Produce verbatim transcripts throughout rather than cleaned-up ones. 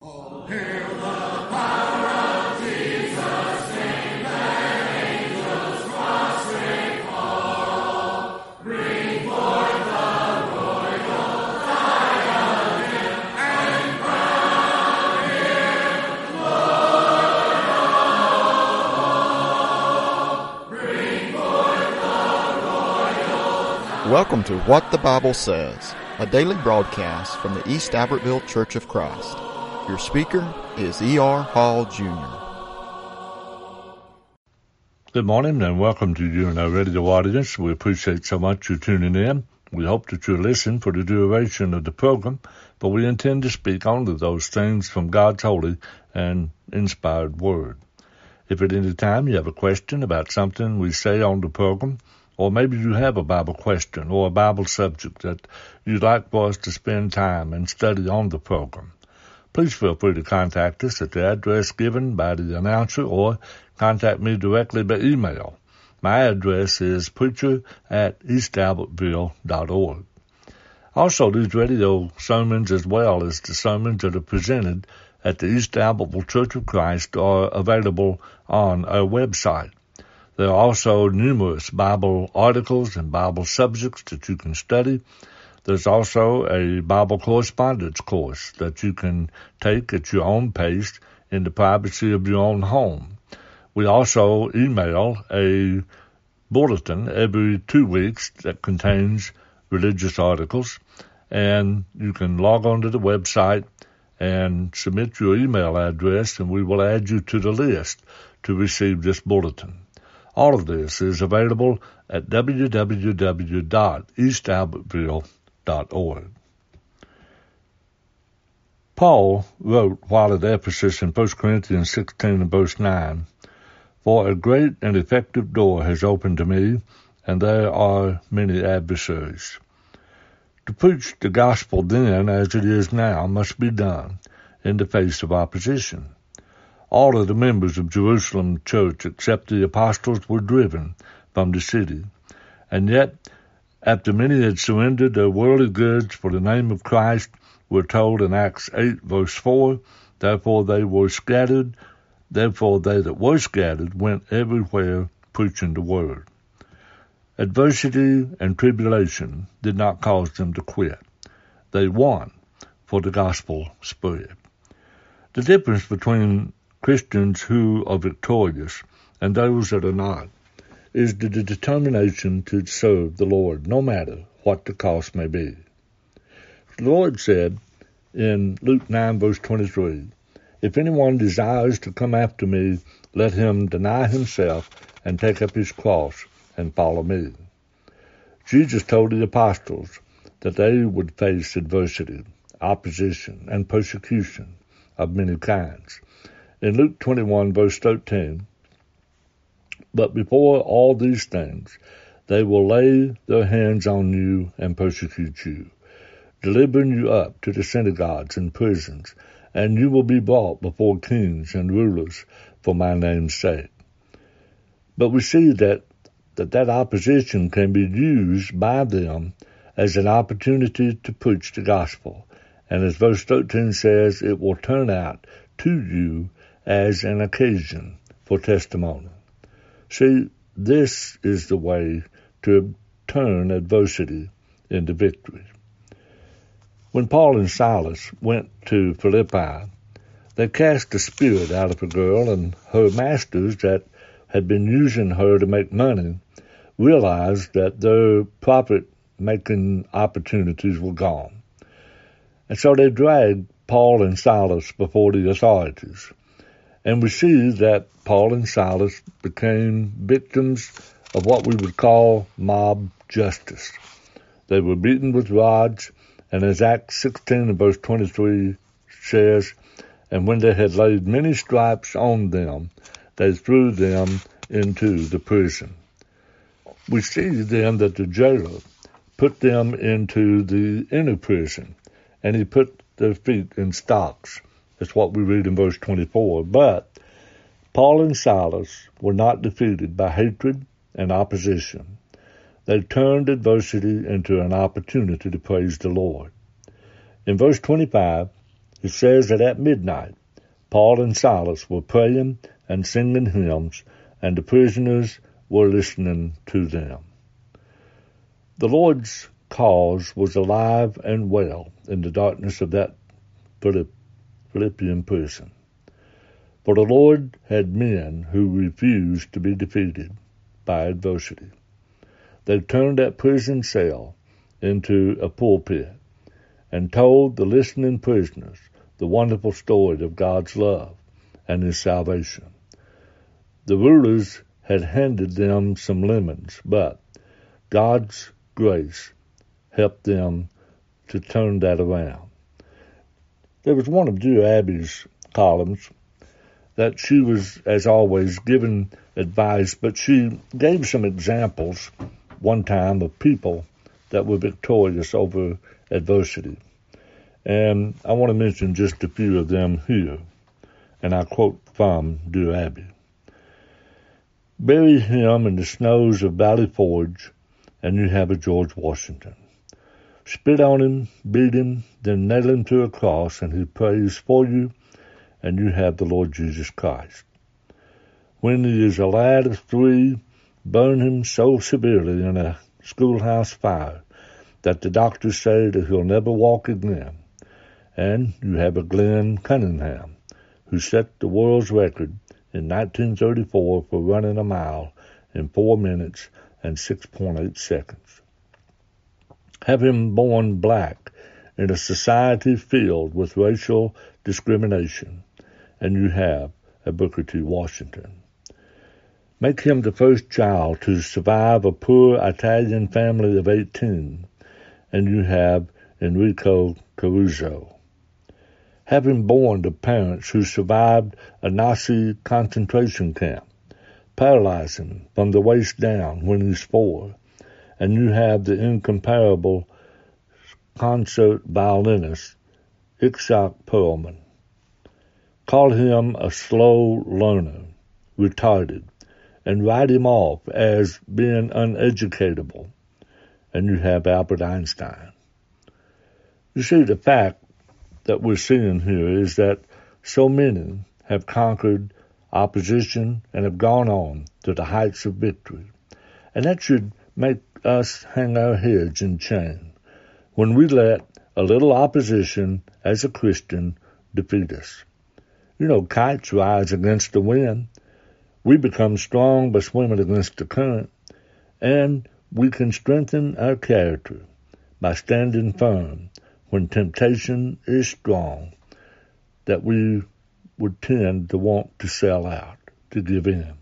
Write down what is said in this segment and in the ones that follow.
Oh, hail the power of Jesus' name, let angels prostrate fall. Bring forth the royal diadem and crown him Lord of all. Bring forth the royal diadem. Welcome to What the Bible Says, a daily broadcast from the East Albertville Church of Christ. Your speaker is E R Hall, Junior Good morning and welcome to you and our radio audience. We appreciate so much you tuning in. We hope that you'll listen for the duration of the program, but we intend to speak only those things from God's holy and inspired word. If at any time you have a question about something we say on the program, or maybe you have a Bible question or a Bible subject that you'd like for us to spend time and study on the program, please feel free to contact us at the address given by the announcer or contact me directly by email. My address is preacher at east albertville dot org. Also, these radio sermons as well as the sermons that are presented at the East Albertville Church of Christ are available on our website. There are also numerous Bible articles and Bible subjects that you can study. There's also a Bible correspondence course that you can take at your own pace in the privacy of your own home. We also email a bulletin every two weeks that contains religious articles, and you can log on to the website and submit your email address, and we will add you to the list to receive this bulletin. All of this is available at w w w dot east albertville dot org. Paul wrote while at Ephesus in First Corinthians sixteen and verse nine, "For a great and effective door has opened to me, and there are many adversaries." To preach the gospel then, as it is now, must be done in the face of opposition. All of the members of Jerusalem church, except the apostles, were driven from the city, and yet after many had surrendered their worldly goods for the name of Christ, we're told in Acts eight, verse four, therefore they were scattered, therefore they that were scattered went everywhere preaching the word. Adversity and tribulation did not cause them to quit. They won, for the gospel spread. The difference between Christians who are victorious and those that are not is the determination to serve the Lord, no matter what the cost may be. The Lord said in Luke nine, verse twenty-three, "If anyone desires to come after me, let him deny himself and take up his cross and follow me." Jesus told the apostles that they would face adversity, opposition, and persecution of many kinds. In Luke twenty-one, verse thirteen, "But before all these things, they will lay their hands on you and persecute you, delivering you up to the synagogues and prisons, and you will be brought before kings and rulers for my name's sake." But we see that that, that opposition can be used by them as an opportunity to preach the gospel. And as verse thirteen says, it will turn out to you as an occasion for testimony. See, this is the way to turn adversity into victory. When Paul and Silas went to Philippi, they cast the spirit out of a girl, and her masters that had been using her to make money realized that their profit-making opportunities were gone. And so they dragged Paul and Silas before the authorities. And we see that Paul and Silas became victims of what we would call mob justice. They were beaten with rods, and as Acts sixteen and verse twenty-three says, "And when they had laid many stripes on them, they threw them into the prison." We see then that the jailer put them into the inner prison, and he put their feet in stocks. That's what we read in verse twenty-four. But Paul and Silas were not defeated by hatred and opposition. They turned adversity into an opportunity to praise the Lord. In verse twenty-five, it says that at midnight, Paul and Silas were praying and singing hymns, and the prisoners were listening to them. The Lord's cause was alive and well in the darkness of that Philippian prison. For the Lord had men who refused to be defeated by adversity. They turned that prison cell into a pulpit and told the listening prisoners the wonderful story of God's love and his salvation. The rulers had handed them some lemons, but God's grace helped them to turn that around. There was one of Dear Abby's columns that she was, as always, giving advice, but she gave some examples one time of people that were victorious over adversity. And I want to mention just a few of them here, and I quote from Dear Abby. Bury him in the snows of Valley Forge, and you have a George Washington. Spit on him, beat him, then nail him to a cross, and he prays for you, and you have the Lord Jesus Christ. When he is a lad of three, burn him so severely in a schoolhouse fire that the doctors say that he'll never walk again. And you have a Glenn Cunningham, who set the world's record in nineteen thirty-four for running a mile in four minutes and six point eight seconds. Have him born black in a society filled with racial discrimination, and you have a Booker T. Washington. Make him the first child to survive a poor Italian family of eighteen, and you have Enrico Caruso. Have him born to parents who survived a Nazi concentration camp. Paralyze him from the waist down when he's four, and you have the incomparable concert violinist Itzhak Perlman. Call him a slow learner, retarded, and write him off as being uneducatable, and you have Albert Einstein. You see, the fact that we're seeing here is that so many have conquered opposition and have gone on to the heights of victory. And that should make us hang our heads in shame when we let a little opposition as a Christian defeat us. You know, kites rise against the wind. We become strong by swimming against the current, and we can strengthen our character by standing firm when temptation is strong, that we would tend to want to sell out, to give in.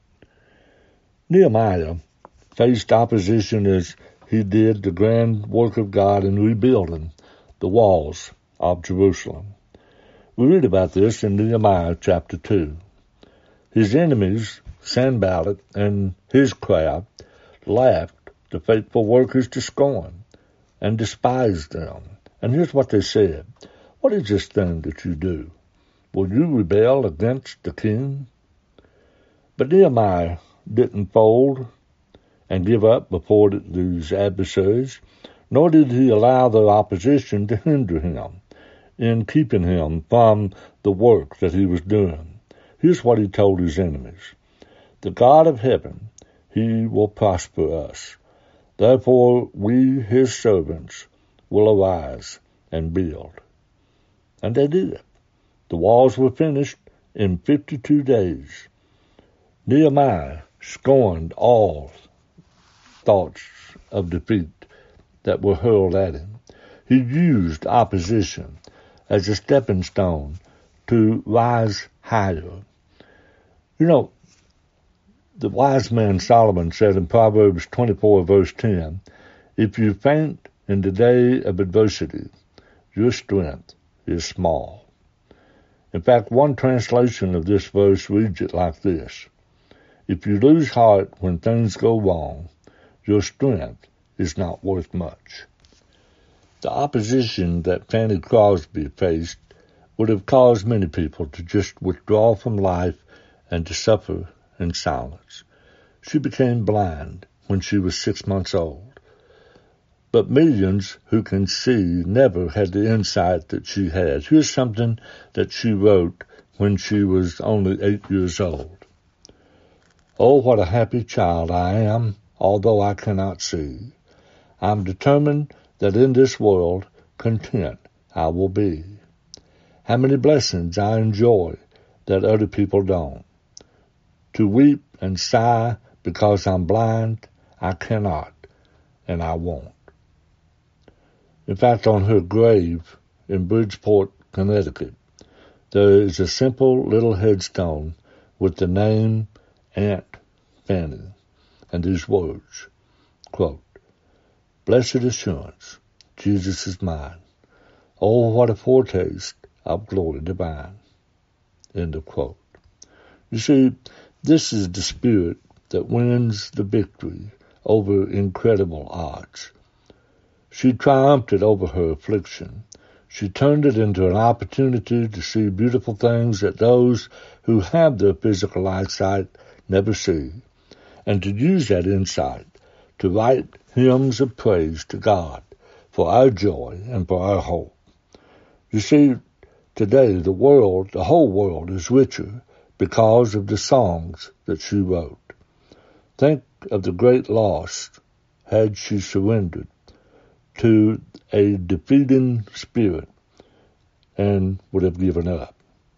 Nehemiah faced opposition as he did the grand work of God in rebuilding the walls of Jerusalem. We read about this in Nehemiah chapter two. His enemies, Sanballat and his crowd, laughed the faithful workers to scorn and despised them. And here's what they said. What is this thing that you do? Will you rebel against the king? But Nehemiah didn't fold and give up before these adversaries, nor did he allow their opposition to hinder him in keeping him from the work that he was doing. Here's what he told his enemies. The God of heaven, he will prosper us. Therefore we, his servants, will arise and build. And they did. The walls were finished in fifty-two days. Nehemiah scorned all thoughts of defeat that were hurled at him. He used opposition as a stepping stone to rise higher. You know, the wise man Solomon said in Proverbs twenty-four, verse ten, if you faint in the day of adversity, your strength is small. In fact, one translation of this verse reads it like this. If you lose heart when things go wrong, your strength is not worth much. The opposition that Fanny Crosby faced would have caused many people to just withdraw from life and to suffer in silence. She became blind when she was six months old. but millions who can see never had the insight that she had. Here's something that she wrote when she was only eight years old. Oh, what a happy child I am, although I cannot see. I'm determined that in this world content I will be. How many blessings I enjoy that other people don't. To weep and sigh because I'm blind, I cannot, and I won't. In fact, on her grave in Bridgeport, Connecticut, there is a simple little headstone with the name Aunt Fanny and these words, quote, Blessed assurance, Jesus is mine. Oh, what a foretaste of glory divine. End of quote. You see, this is the spirit that wins the victory over incredible odds. She triumphed over her affliction. She turned it into an opportunity to see beautiful things that those who have their physical eyesight never see, and to use that insight to write hymns of praise to God for our joy and for our hope. You see, today the world, the whole world is richer because of the songs that she wrote. Think of the great loss had she surrendered to a defeating spirit and would have given up.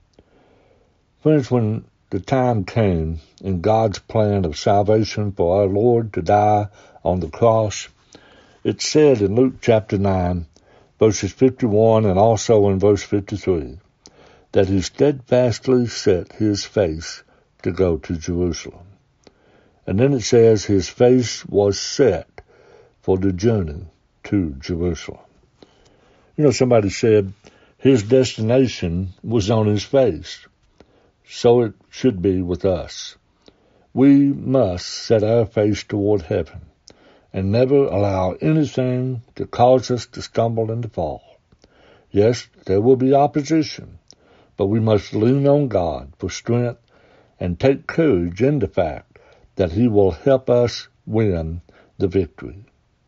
Friends, when the time came in God's plan of salvation for our Lord to die on the cross, it said in Luke chapter nine, verses fifty-one and also in verse fifty-three, that he steadfastly set his face to go to Jerusalem. And then it says his face was set for the journey to Jerusalem. You know, somebody said his destination was on his face. So it should be with us. We must set our face toward heaven and never allow anything to cause us to stumble and to fall. Yes, there will be opposition, but we must lean on God for strength and take courage in the fact that he will help us win the victory.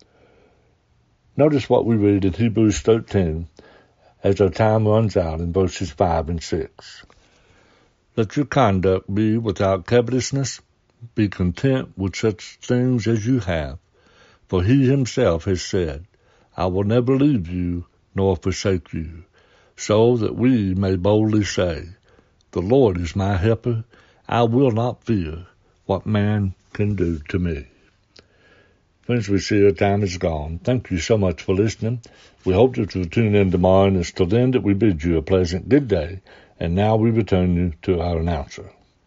Notice what we read in Hebrews thirteen as our time runs out in verses five and six. Let your conduct be without covetousness. Be content with such things as you have. For he himself has said, I will never leave you nor forsake you, so that we may boldly say, the Lord is my helper. I will not fear what man can do to me. Friends, we see our time is gone. Thank you so much for listening. We hope that you'll tune in tomorrow, and it's till then that we bid you a pleasant good day. And now we return you to our announcer.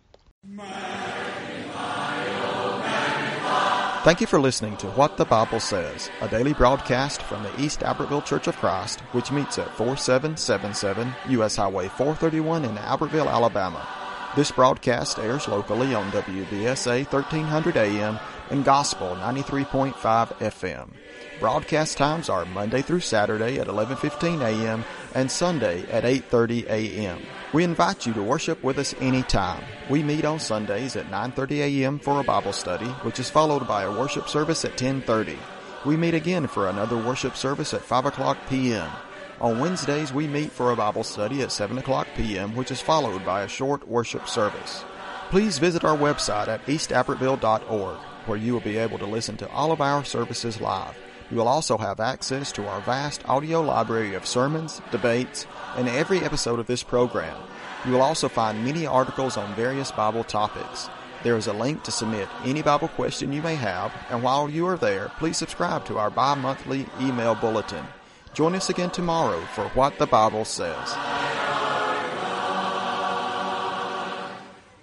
Thank you for listening to What the Bible Says, a daily broadcast from the East Albertville Church of Christ, which meets at forty-seven seventy-seven U S Highway four thirty-one in Albertville, Alabama. This broadcast airs locally on W B S A thirteen hundred A M and Gospel ninety-three point five F M. Broadcast times are Monday through Saturday at eleven fifteen A M and Sunday at eight thirty A M We invite you to worship with us anytime. We meet on Sundays at nine thirty A M for a Bible study, which is followed by a worship service at ten thirty. We meet again for another worship service at five o'clock P M On Wednesdays, we meet for a Bible study at seven o'clock P M, which is followed by a short worship service. Please visit our website at east albertville dot org, where you will be able to listen to all of our services live. You will also have access to our vast audio library of sermons, debates, and every episode of this program. You will also find many articles on various Bible topics. There is a link to submit any Bible question you may have, and while you are there, please subscribe to our bi-monthly email bulletin. Join us again tomorrow for What the Bible Says.